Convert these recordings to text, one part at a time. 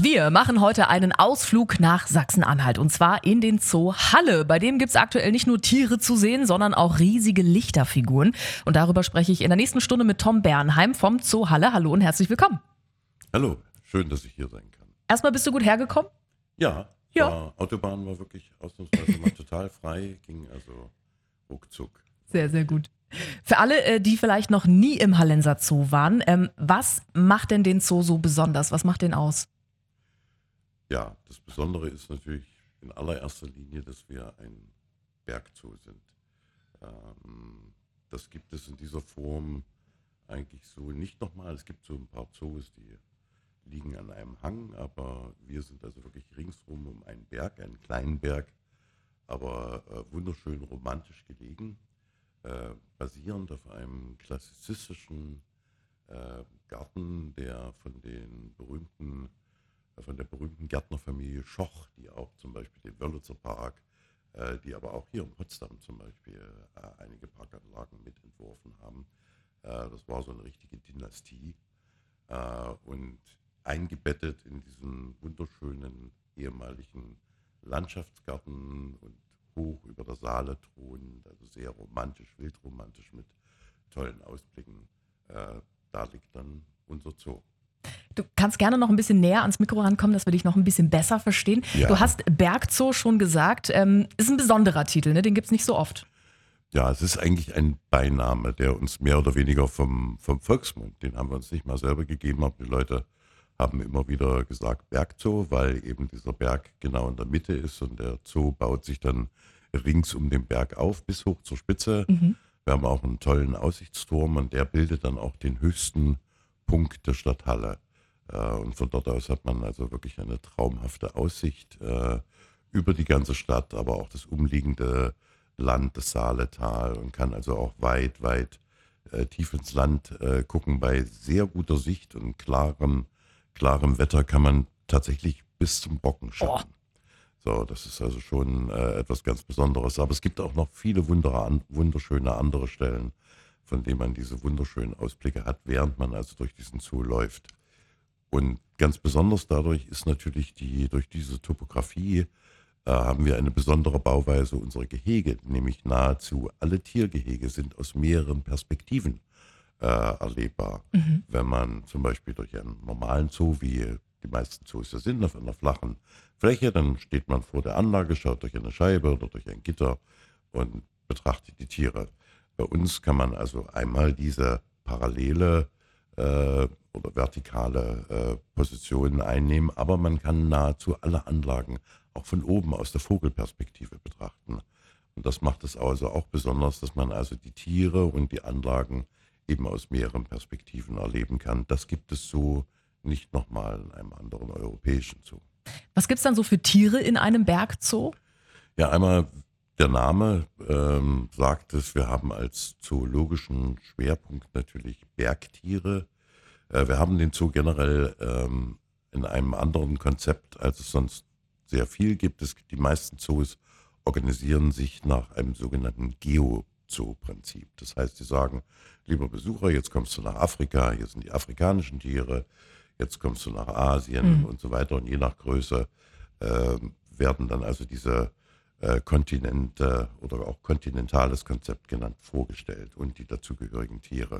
Wir machen heute einen Ausflug nach Sachsen-Anhalt und zwar in den Zoo Halle. Bei dem gibt es aktuell nicht nur Tiere zu sehen, sondern auch riesige Lichterfiguren. Und darüber spreche ich in der nächsten Stunde mit Tom Bernheim vom Zoo Halle. Hallo und herzlich willkommen. Hallo, schön, dass ich hier sein kann. Erstmal, bist du gut hergekommen? Ja. Autobahn war wirklich ausnahmsweise mal total frei, ging also ruckzuck. Sehr, sehr gut. Für alle, die vielleicht noch nie im Hallenser Zoo waren, was macht denn den Zoo so besonders? Was macht den aus? Ja, das Besondere ist natürlich in allererster Linie, dass wir ein Bergzoo sind. Das gibt es in dieser Form eigentlich so nicht nochmal. Es gibt so ein paar Zoos, die liegen an einem Hang, aber wir sind also wirklich ringsrum um einen Berg, einen kleinen Berg, aber wunderschön romantisch gelegen, basierend auf einem klassizistischen Garten, der von der berühmten Gärtnerfamilie Schoch, die auch zum Beispiel den Wörlitzer Park, die aber auch hier in Potsdam zum Beispiel einige Parkanlagen mitentworfen haben. Das war so eine richtige Dynastie und eingebettet in diesen wunderschönen ehemaligen Landschaftsgarten und hoch über der Saale thronend, also sehr romantisch, wildromantisch mit tollen Ausblicken. Da liegt dann unser Zoo. Du kannst gerne noch ein bisschen näher ans Mikro rankommen, dass wir dich noch ein bisschen besser verstehen. Ja. Du hast Bergzoo schon gesagt, ist ein besonderer Titel, ne? Den gibt es nicht so oft. Ja, es ist eigentlich ein Beiname, der uns mehr oder weniger vom Volksmund, den haben wir uns nicht mal selber gegeben, aber die Leute haben immer wieder gesagt Bergzoo, weil eben dieser Berg genau in der Mitte ist und der Zoo baut sich dann rings um den Berg auf bis hoch zur Spitze. Wir haben auch einen tollen Aussichtsturm und der bildet dann auch den höchsten Punkt der Stadt Halle. Und von dort aus hat man also wirklich eine traumhafte Aussicht über die ganze Stadt, aber auch das umliegende Land, das Saaletal, und kann also auch weit tief ins Land gucken. Bei sehr guter Sicht und klarem Wetter kann man tatsächlich bis zum Brocken schauen. So, das ist also schon etwas ganz Besonderes. Aber es gibt auch noch viele wunderschöne andere Stellen, von denen man diese wunderschönen Ausblicke hat, während man also durch diesen Zoo läuft. Und ganz besonders dadurch ist natürlich durch diese Topografie haben wir eine besondere Bauweise unserer Gehege, nämlich nahezu alle Tiergehege sind aus mehreren Perspektiven erlebbar. Wenn man zum Beispiel durch einen normalen Zoo, wie die meisten Zoos ja sind, auf einer flachen Fläche, dann steht man vor der Anlage, schaut durch eine Scheibe oder durch ein Gitter und betrachtet die Tiere. Bei uns kann man also einmal diese parallele oder vertikale Positionen einnehmen, aber man kann nahezu alle Anlagen auch von oben aus der Vogelperspektive betrachten. Und das macht es also auch besonders, dass man also die Tiere und die Anlagen eben aus mehreren Perspektiven erleben kann. Das gibt es so nicht nochmal in einem anderen europäischen Zoo. Was gibt es dann so für Tiere in einem Bergzoo? Ja, einmal der Name sagt es, wir haben als zoologischen Schwerpunkt natürlich Bergtiere. Wir haben den Zoo generell in einem anderen Konzept, als es sonst sehr viel gibt. Die meisten Zoos organisieren sich nach einem sogenannten Geo-Zoo-Prinzip. Das heißt, sie sagen, lieber Besucher, jetzt kommst du nach Afrika, hier sind die afrikanischen Tiere, jetzt kommst du nach Asien und so weiter. Und je nach Größe werden dann also diese Kontinente oder auch kontinentales Konzept genannt, vorgestellt und die dazugehörigen Tiere.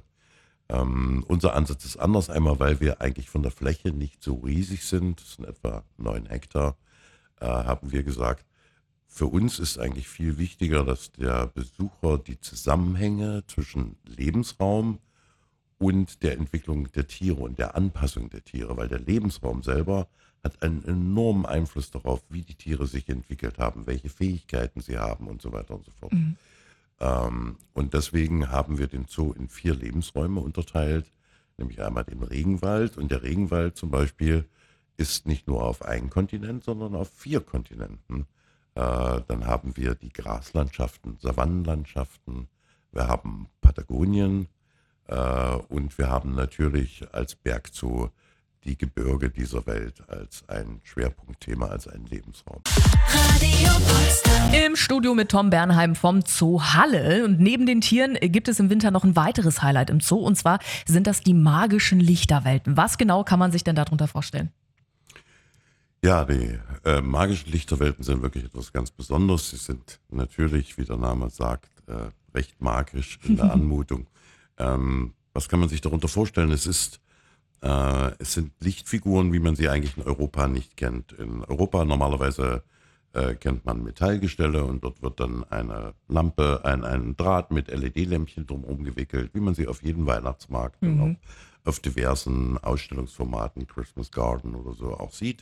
Unser Ansatz ist anders, einmal weil wir eigentlich von der Fläche nicht so riesig sind, das sind etwa 9 Hektar, haben wir gesagt, für uns ist eigentlich viel wichtiger, dass der Besucher die Zusammenhänge zwischen Lebensraum und der Entwicklung der Tiere und der Anpassung der Tiere, weil der Lebensraum selber hat einen enormen Einfluss darauf, wie die Tiere sich entwickelt haben, welche Fähigkeiten sie haben und so weiter und so fort. Und deswegen haben wir den Zoo in 4 Lebensräume unterteilt, nämlich einmal den Regenwald. Und der Regenwald zum Beispiel ist nicht nur auf einem Kontinent, sondern auf 4 Kontinenten. Dann haben wir die Graslandschaften, Savannenlandschaften, wir haben Patagonien und wir haben natürlich als Bergzoo die Gebirge dieser Welt als ein Schwerpunktthema, als einen Lebensraum. Im Studio mit Tom Bernheim vom Zoo Halle. Und neben den Tieren gibt es im Winter noch ein weiteres Highlight im Zoo. Und zwar sind das die magischen Lichterwelten. Was genau kann man sich denn darunter vorstellen? Ja, die magischen Lichterwelten sind wirklich etwas ganz Besonderes. Sie sind natürlich, wie der Name sagt, recht magisch in der Anmutung. Was kann man sich darunter vorstellen? Es sind Lichtfiguren, wie man sie eigentlich in Europa nicht kennt. In Europa normalerweise kennt man Metallgestelle und dort wird dann eine Lampe, ein Draht mit LED-Lämpchen drumherum gewickelt, wie man sie auf jedem Weihnachtsmarkt und auch Mhm. auf diversen Ausstellungsformaten, Christmas Garden oder so auch sieht.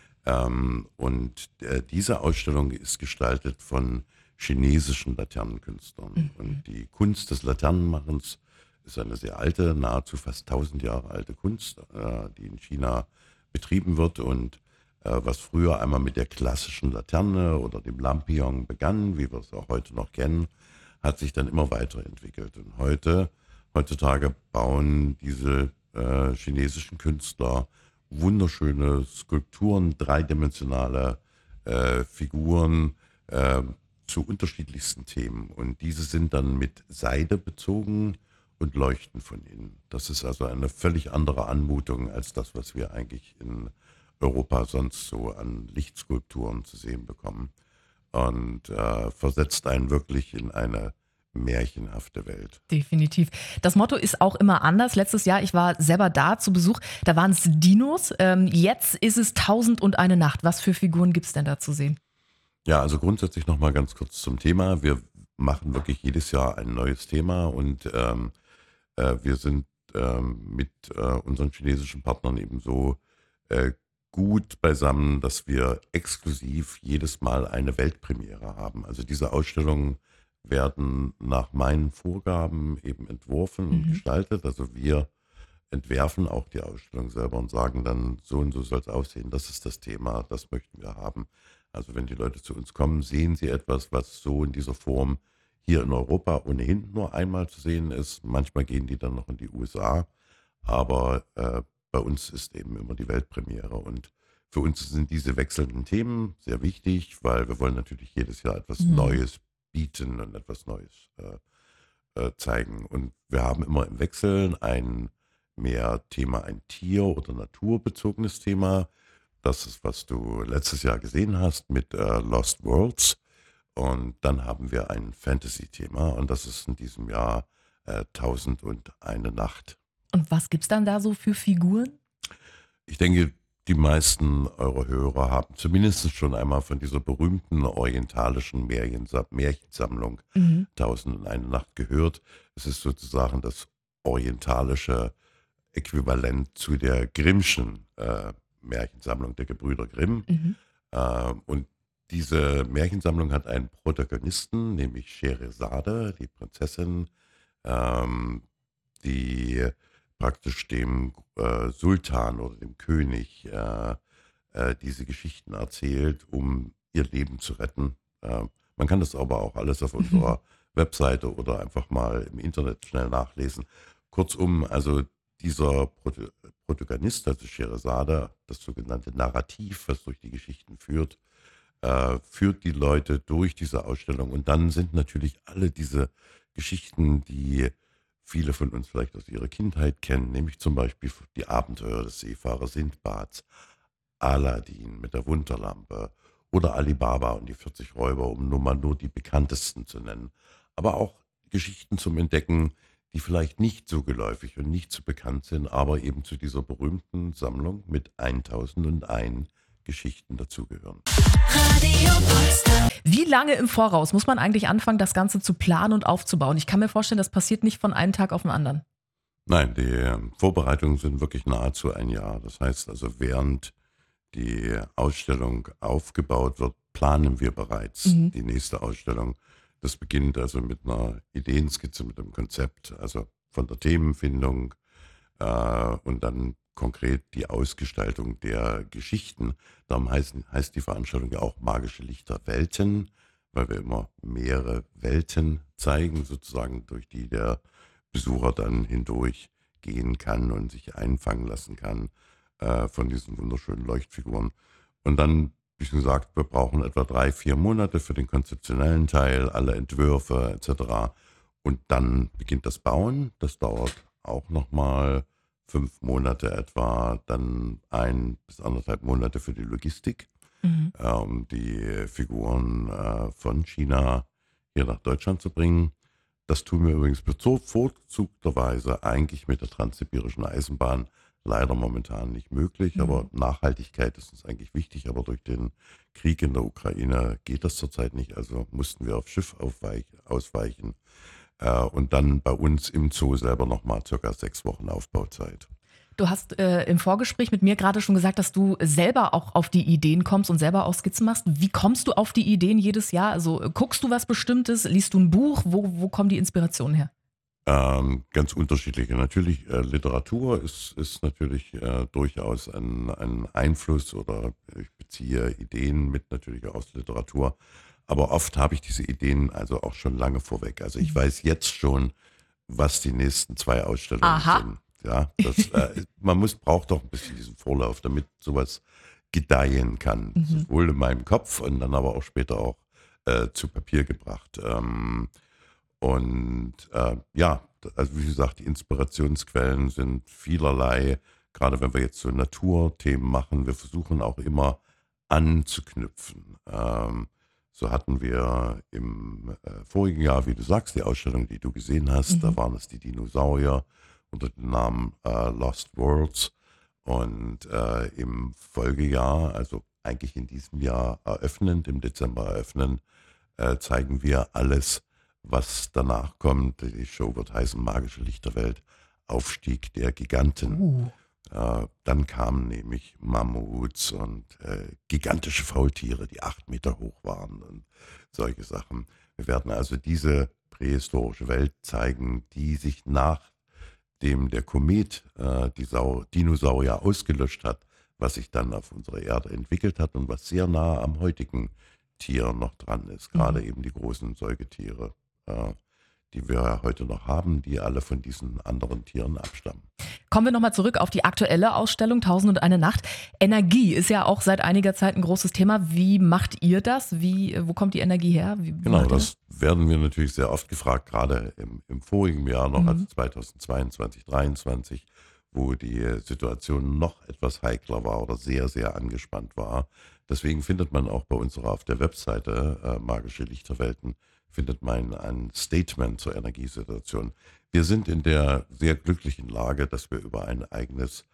Diese Ausstellung ist gestaltet von chinesischen Laternenkünstlern. Und Mhm. die Kunst des Laternenmachens ist eine sehr alte, nahezu fast 1000 Jahre alte Kunst, die in China betrieben wird und was früher einmal mit der klassischen Laterne oder dem Lampion begann, wie wir es auch heute noch kennen, hat sich dann immer weiterentwickelt. Und heutzutage bauen diese chinesischen Künstler wunderschöne Skulpturen, dreidimensionale Figuren äh, zu unterschiedlichsten Themen. Und diese sind dann mit Seide bezogen und leuchten von innen. Das ist also eine völlig andere Anmutung als das, was wir eigentlich in Europa sonst so an Lichtskulpturen zu sehen bekommen. Und versetzt einen wirklich in eine märchenhafte Welt. Definitiv. Das Motto ist auch immer anders. Letztes Jahr, ich war selber da zu Besuch, da waren es Dinos. Jetzt ist es 1001 Nacht. Was für Figuren gibt es denn da zu sehen? Ja, also grundsätzlich nochmal ganz kurz zum Thema. Wir machen wirklich jedes Jahr ein neues Thema und wir sind mit unseren chinesischen Partnern eben so äh, gut beisammen, dass wir exklusiv jedes Mal eine Weltpremiere haben. Also diese Ausstellungen werden nach meinen Vorgaben eben entworfen und Mhm. gestaltet. Also wir entwerfen auch die Ausstellung selber und sagen dann, so und so soll es aussehen. Das ist das Thema, das möchten wir haben. Also wenn die Leute zu uns kommen, sehen sie etwas, was so in dieser Form hier in Europa ohnehin nur einmal zu sehen ist. Manchmal gehen die dann noch in die USA, aber bei uns ist eben immer die Weltpremiere. Und für uns sind diese wechselnden Themen sehr wichtig, weil wir wollen natürlich jedes Jahr etwas Mhm. Neues bieten und etwas Neues zeigen. Und wir haben immer im Wechsel ein Tier- oder naturbezogenes Thema. Das ist, was du letztes Jahr gesehen hast mit Lost Worlds. Und dann haben wir ein Fantasy-Thema und das ist in diesem Jahr 1001 Nacht. Und was gibt's dann da so für Figuren? Ich denke, die meisten eurer Hörer haben zumindest schon einmal von dieser berühmten orientalischen Märchensammlung Mhm. 1001 Nacht gehört. Es ist sozusagen das orientalische Äquivalent zu der Grimmschen Märchensammlung der Gebrüder Grimm. Mhm. Und diese Märchensammlung hat einen Protagonisten, nämlich Schehersade, die Prinzessin, ähm, die praktisch dem Sultan oder dem König diese Geschichten erzählt, um ihr Leben zu retten. Man kann das aber auch alles auf unserer Webseite oder einfach mal im Internet schnell nachlesen. Kurzum, also dieser Protagonist, also Schehersade, das sogenannte Narrativ, was durch die Geschichten führt, führt die Leute durch diese Ausstellung. Und dann sind natürlich alle diese Geschichten, die viele von uns vielleicht aus ihrer Kindheit kennen, nämlich zum Beispiel die Abenteuer des Seefahrers Sindbads, Aladdin mit der Wunderlampe oder Ali Baba und die 40 Räuber, um nur die bekanntesten zu nennen. Aber auch Geschichten zum Entdecken, die vielleicht nicht so geläufig und nicht so bekannt sind, aber eben zu dieser berühmten Sammlung mit 1001 Geschichten dazugehören. Radio Potsdam. Wie lange im Voraus muss man eigentlich anfangen, das Ganze zu planen und aufzubauen? Ich kann mir vorstellen, das passiert nicht von einem Tag auf den anderen. Nein, die Vorbereitungen sind wirklich nahezu ein Jahr. Das heißt also, während die Ausstellung aufgebaut wird, planen wir bereits Mhm. die nächste Ausstellung. Das beginnt also mit einer Ideenskizze, mit einem Konzept, also von der Themenfindung und dann konkret die Ausgestaltung der Geschichten. Darum heißt die Veranstaltung ja auch Magische Lichter Welten, weil wir immer mehrere Welten zeigen, sozusagen, durch die der Besucher dann hindurch gehen kann und sich einfangen lassen kann von diesen wunderschönen Leuchtfiguren. Und dann, wie schon gesagt, wir brauchen etwa 3, 4 Monate für den konzeptionellen Teil, alle Entwürfe etc. Und dann beginnt das Bauen. Das dauert auch nochmal 5 Monate etwa, dann 1 bis 1,5 Monate für die Logistik, Mhm. um die Figuren von China hier nach Deutschland zu bringen. Das tun wir übrigens bevorzugterweise eigentlich mit der Transsibirischen Eisenbahn. Leider momentan nicht möglich, aber Mhm. Nachhaltigkeit ist uns eigentlich wichtig. Aber durch den Krieg in der Ukraine geht das zurzeit nicht. Also mussten wir auf Schiff ausweichen. Und dann bei uns im Zoo selber nochmal circa 6 Wochen Aufbauzeit. Du hast im Vorgespräch mit mir gerade schon gesagt, dass du selber auch auf die Ideen kommst und selber auch Skizzen machst. Wie kommst du auf die Ideen jedes Jahr? Also guckst du was Bestimmtes? Liest du ein Buch? Wo kommen die Inspirationen her? Ganz unterschiedliche. Natürlich, Literatur ist natürlich durchaus ein Einfluss oder ich beziehe Ideen mit natürlich aus Literatur. Aber oft habe ich diese Ideen also auch schon lange vorweg. Also ich Mhm. weiß jetzt schon, was die nächsten 2 Ausstellungen Aha. sind. Ja, braucht doch ein bisschen diesen Vorlauf, damit sowas gedeihen kann. Mhm. Sowohl in meinem Kopf und dann aber auch später auch zu Papier gebracht. Ja, also wie gesagt, die Inspirationsquellen sind vielerlei. Gerade wenn wir jetzt so Naturthemen machen, wir versuchen auch immer anzuknüpfen. So hatten wir im vorigen Jahr, wie du sagst, die Ausstellung, die du gesehen hast, da Mhm. waren es die Dinosaurier unter dem Namen Lost Worlds. Und im Folgejahr, also eigentlich in diesem Jahr eröffnend, im Dezember eröffnend, zeigen wir alles, was danach kommt. Die Show wird heißen Magische Lichterwelt, Aufstieg der Giganten. Uh. Dann kamen nämlich Mammuts und gigantische Faultiere, die 8 Meter hoch waren und solche Sachen. Wir werden also diese prähistorische Welt zeigen, die sich nachdem der Komet die Dinosaurier ausgelöscht hat, was sich dann auf unserer Erde entwickelt hat und was sehr nah am heutigen Tier noch dran ist. Gerade Mhm. eben die großen Säugetiere, die wir heute noch haben, die alle von diesen anderen Tieren abstammen. Kommen wir nochmal zurück auf die aktuelle Ausstellung Tausend und eine Nacht. Energie ist ja auch seit einiger Zeit ein großes Thema. Wie macht ihr das? Wo kommt die Energie her? Wie Genau, macht ihr das? das werden wir natürlich sehr oft gefragt, gerade im vorigen Jahr noch, also Mhm. 2022, 2023, wo die Situation noch etwas heikler war oder sehr, sehr angespannt war. Deswegen findet man auch bei uns auf der Webseite Magische Lichterwelten, findet man ein Statement zur Energiesituation. Wir sind in der sehr glücklichen Lage, dass wir über ein eigenes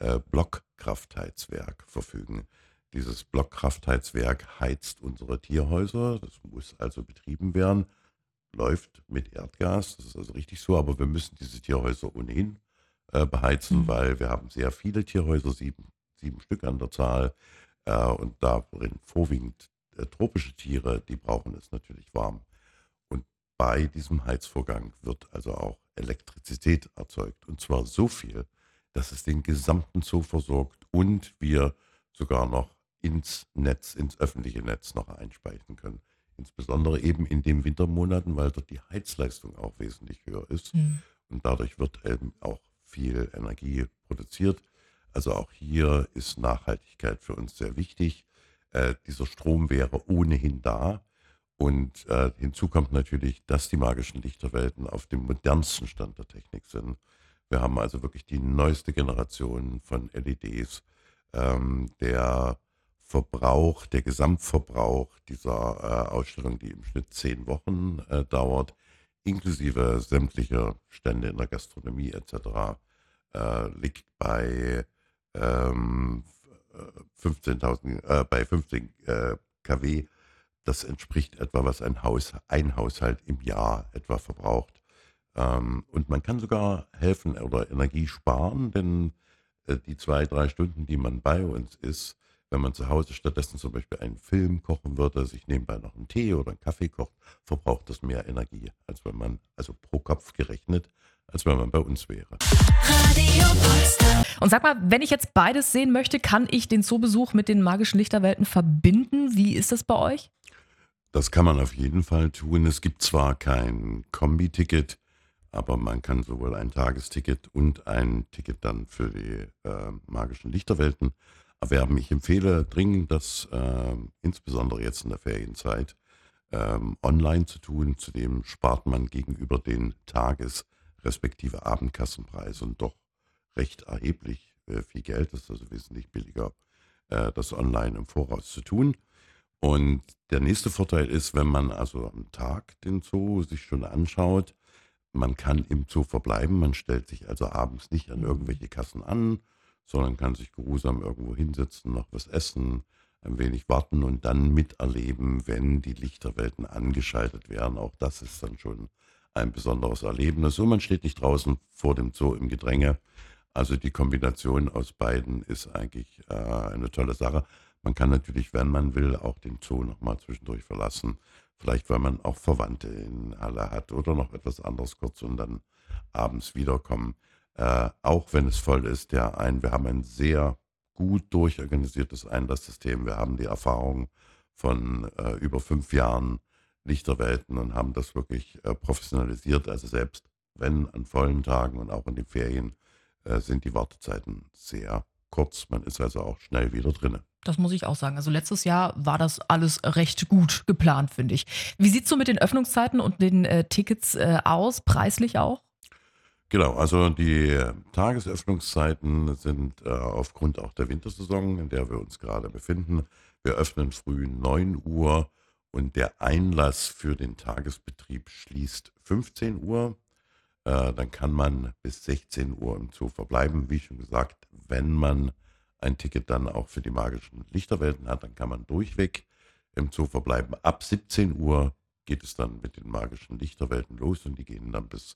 Blockkraftheizwerk verfügen. Dieses Blockkraftheizwerk heizt unsere Tierhäuser. Das muss also betrieben werden. Läuft mit Erdgas. Das ist also richtig so. Aber wir müssen diese Tierhäuser ohnehin beheizen, Mhm. weil wir haben sehr viele Tierhäuser, sieben Stück an der Zahl. Und darin vorwiegend tropische Tiere, die brauchen es natürlich warm. Und bei diesem Heizvorgang wird also auch Elektrizität erzeugt. Und zwar so viel, dass es den gesamten Zoo versorgt und wir sogar noch ins öffentliche Netz noch einspeisen können. Insbesondere eben in den Wintermonaten, weil dort die Heizleistung auch wesentlich höher ist. Mhm. Und dadurch wird eben auch viel Energie produziert. Also auch hier ist Nachhaltigkeit für uns sehr wichtig. Dieser Strom wäre ohnehin da. Und hinzu kommt natürlich, dass die magischen Lichterwelten auf dem modernsten Stand der Technik sind. Wir haben also wirklich die neueste Generation von LEDs. Der der Gesamtverbrauch dieser Ausstellung, die im Schnitt 10 Wochen dauert, inklusive sämtlicher Stände in der Gastronomie etc., liegt bei 15.000, bei 15 kW. Das entspricht etwa, was ein Haushalt im Jahr etwa verbraucht. Und man kann sogar helfen oder Energie sparen, denn die 2, 3 Stunden, die man bei uns ist, wenn man zu Hause stattdessen zum Beispiel einen Film kochen würde, sich nebenbei noch einen Tee oder einen Kaffee kocht, verbraucht das mehr Energie, als wenn man, also pro Kopf gerechnet, als wenn man bei uns wäre. Radio Potsdam. Und sag mal, wenn ich jetzt beides sehen möchte, kann ich den Zoobesuch mit den magischen Lichterwelten verbinden? Wie ist das bei euch? Das kann man auf jeden Fall tun. Es gibt zwar kein Kombi-Ticket, aber man kann sowohl ein Tagesticket und ein Ticket dann für die magischen Lichterwelten erwerben. Ich empfehle dringend, das insbesondere jetzt in der Ferienzeit online zu tun. Zudem spart man gegenüber den Tages- respektive Abendkassenpreisen doch recht erheblich viel Geld. Das ist also wesentlich billiger, das online im Voraus zu tun. Und der nächste Vorteil ist, wenn man also am Tag den Zoo sich schon anschaut, man kann im Zoo verbleiben, man stellt sich also abends nicht an irgendwelche Kassen an, sondern kann sich geruhsam irgendwo hinsetzen, noch was essen, ein wenig warten und dann miterleben, wenn die Lichterwelten angeschaltet werden. Auch das ist dann schon ein besonderes Erlebnis. Und man steht nicht draußen vor dem Zoo im Gedränge. Also die Kombination aus beiden ist eigentlich eine tolle Sache. Man kann natürlich, wenn man will, auch den Zoo nochmal zwischendurch verlassen. Vielleicht, weil man auch Verwandte in Halle hat oder noch etwas anderes kurz und dann abends wiederkommen. Auch wenn es voll ist, wir haben ein sehr gut durchorganisiertes Einlasssystem. Wir haben die Erfahrung von über 5 Jahren Lichterwelten und haben das wirklich professionalisiert. Also selbst wenn an vollen Tagen und auch in den Ferien sind die Wartezeiten sehr kurz. Man ist also auch schnell wieder drin. Das muss ich auch sagen. Also letztes Jahr war das alles recht gut geplant, finde ich. Wie sieht es so mit den Öffnungszeiten und den Tickets aus, preislich auch? Genau, also die Tagesöffnungszeiten sind aufgrund auch der Wintersaison, in der wir uns gerade befinden. Wir öffnen früh 9 Uhr und der Einlass für den Tagesbetrieb schließt 15 Uhr. Dann kann man bis 16 Uhr im Zoo verbleiben. Wie schon gesagt, wenn man ein Ticket dann auch für die magischen Lichterwelten hat, dann kann man durchweg im Zoo verbleiben. Ab 17 Uhr geht es dann mit den magischen Lichterwelten los und die gehen dann bis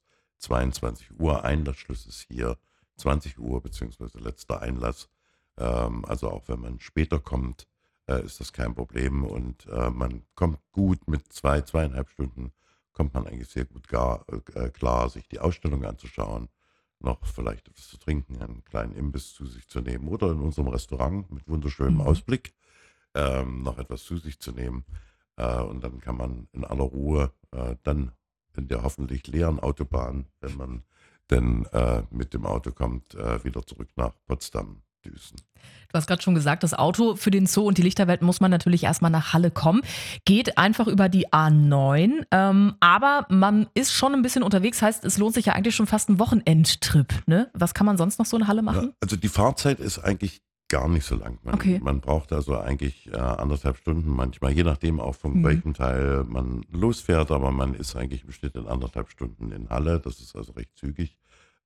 22 Uhr. Einlassschluss ist hier 20 Uhr beziehungsweise letzter Einlass. Also auch wenn man später kommt, ist das kein Problem und man kommt gut mit 2,5 Stunden, kommt man eigentlich sehr gut klar, sich die Ausstellung anzuschauen, noch vielleicht etwas zu trinken, einen kleinen Imbiss zu sich zu nehmen oder in unserem Restaurant mit wunderschönem Ausblick noch etwas zu sich zu nehmen. Und dann kann man in aller Ruhe dann in der hoffentlich leeren Autobahn, wenn man denn mit dem Auto kommt, wieder zurück nach Potsdam düsen. Du hast gerade schon gesagt, das Auto für den Zoo und die Lichterwelt muss man natürlich erstmal nach Halle kommen. Geht einfach über die A9, aber man ist schon ein bisschen unterwegs, heißt, es lohnt sich ja eigentlich schon fast ein Wochenendtrip. Ne? Was kann man sonst noch so in Halle machen? Ja, also die Fahrzeit ist eigentlich gar nicht so lang. Man braucht also eigentlich 1,5 Stunden manchmal, je nachdem auch von welchem Teil man losfährt, aber man ist eigentlich im Schnitt in 1,5 Stunden in Halle, das ist also recht zügig.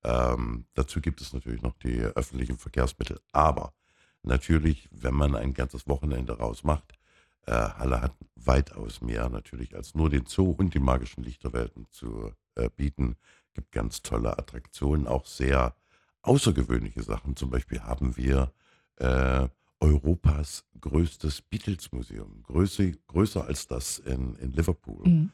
Dazu gibt es natürlich noch die öffentlichen Verkehrsmittel, aber natürlich, wenn man ein ganzes Wochenende rausmacht, Halle hat weitaus mehr natürlich als nur den Zoo und die magischen Lichterwelten zu bieten. Gibt ganz tolle Attraktionen, auch sehr außergewöhnliche Sachen. Zum Beispiel haben wir Europas größtes Beatles-Museum, größer als das in Liverpool.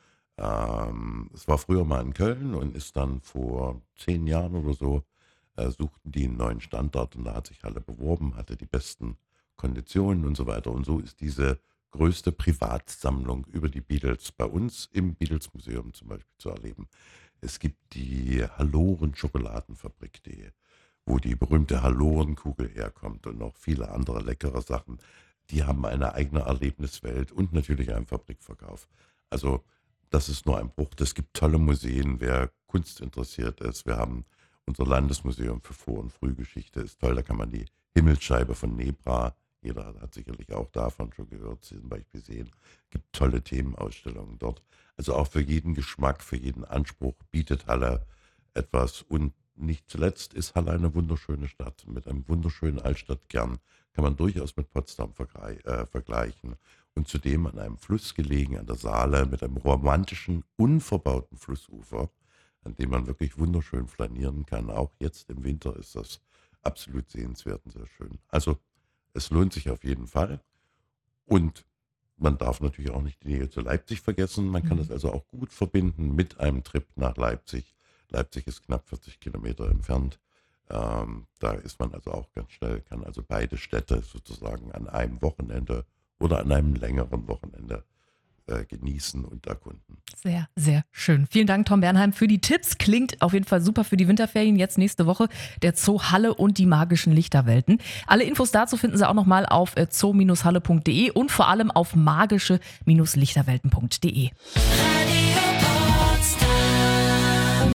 Es war früher mal in Köln und ist dann vor 10 Jahren oder so, suchten die einen neuen Standort und da hat sich Halle beworben, hatte die besten Konditionen und so weiter. Und so ist diese größte Privatsammlung über die Beatles bei uns im Beatles-Museum zum Beispiel zu erleben. Es gibt die Halloren-Schokoladenfabrik, wo die berühmte Hallorenkugel herkommt und noch viele andere leckere Sachen. Die haben eine eigene Erlebniswelt und natürlich einen Fabrikverkauf. Also das ist nur ein Bruch. Es gibt tolle Museen, wer Kunst interessiert ist. Wir haben unser Landesmuseum für Vor- und Frühgeschichte, ist toll. Da kann man die Himmelsscheibe von Nebra, jeder hat sicherlich auch davon schon gehört, zum Beispiel sehen. Es gibt tolle Themenausstellungen dort. Also auch für jeden Geschmack, für jeden Anspruch bietet Halle etwas. Und nicht zuletzt ist Halle eine wunderschöne Stadt mit einem wunderschönen Altstadtkern. Kann man durchaus mit Potsdam vergleichen. Und zudem an einem Fluss gelegen, an der Saale, mit einem romantischen, unverbauten Flussufer, an dem man wirklich wunderschön flanieren kann. Auch jetzt im Winter ist das absolut sehenswert und sehr schön. Also es lohnt sich auf jeden Fall. Und man darf natürlich auch nicht die Nähe zu Leipzig vergessen. Man kann es also auch gut verbinden mit einem Trip nach Leipzig. Leipzig ist knapp 40 Kilometer entfernt. Da ist man also auch ganz schnell, kann also beide Städte sozusagen an einem Wochenende oder an einem längeren Wochenende genießen und erkunden. Sehr, sehr schön. Vielen Dank, Tom Bernheim, für die Tipps. Klingt auf jeden Fall super für die Winterferien. Jetzt nächste Woche der Zoo Halle und die magischen Lichterwelten. Alle Infos dazu finden Sie auch nochmal auf zoo-halle.de und vor allem auf magische-lichterwelten.de.